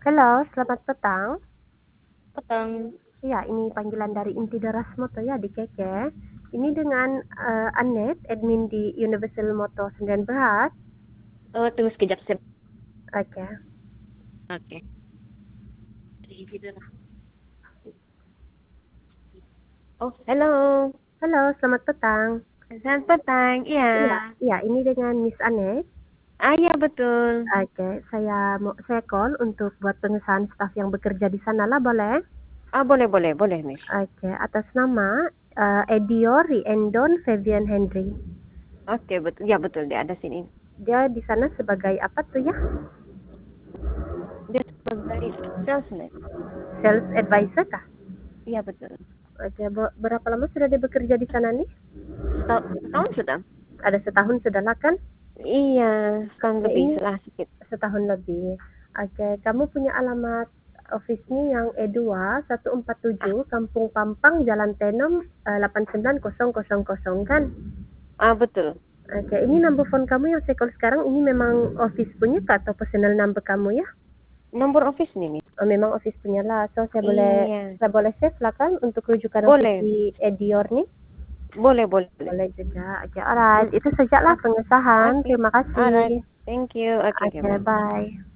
Halo, selamat petang. Petang. Iya, ini panggilan dari Inti Daras Moto ya di Keke. Ini dengan Anet, admin di Universal Moto 19. Oh, tunggu sekejap. Oke. Oke. Oh, halo. Halo, selamat petang. Selamat petang. Iya. Iya, iya, ini dengan Miss Anet. Iya, betul. Oke, saya call untuk buat pengesahan staf yang bekerja di sana lah, boleh? Boleh, Miss. Oke, atas nama Edior Riendon Fabian Henry. Oke, betul. Ya, betul. Dia ada sini. Dia di sana sebagai apa tuh ya? Dia sebagai salesman. Sales advisor kah? Iya, betul. Oke, berapa lama sudah dia bekerja di sana nih? Setahun sudah? Ada setahun sudah lah kan? Iya, setahun Oke, lebih. ini Setelah sedikit. setahun lebih. Oke, kamu punya alamat office-nya yang E2 147 Kampung Pampang Jalan Tenom 89000 kan? Betul. Oke, ini number phone kamu yang saya call sekarang ini memang office punya kah atau personal number kamu ya? Nomor office nih, Miss. Oh, memang office punya lah. So Iya. saya boleh save lah kan untuk rujukan office Boleh. di Edior nih? Boleh. Boleh juga. Oke, alright. Itu sajalah pengesahan. Oke. Terima kasih. Alright. Thank you. Oke, Oke, bye. bye.